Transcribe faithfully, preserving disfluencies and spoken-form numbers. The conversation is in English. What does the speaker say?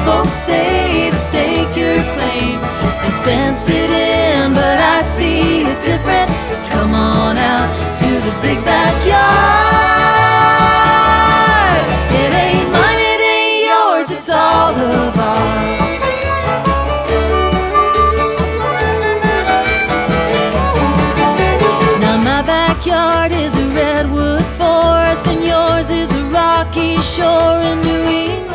folks say to stake your claim and fence it in, but I see it different. Come on out to the big backyard. It ain't mine, it ain't yours, it's all of ours. Now my backyard is a redwood forest, and yours is a rocky shore in New England.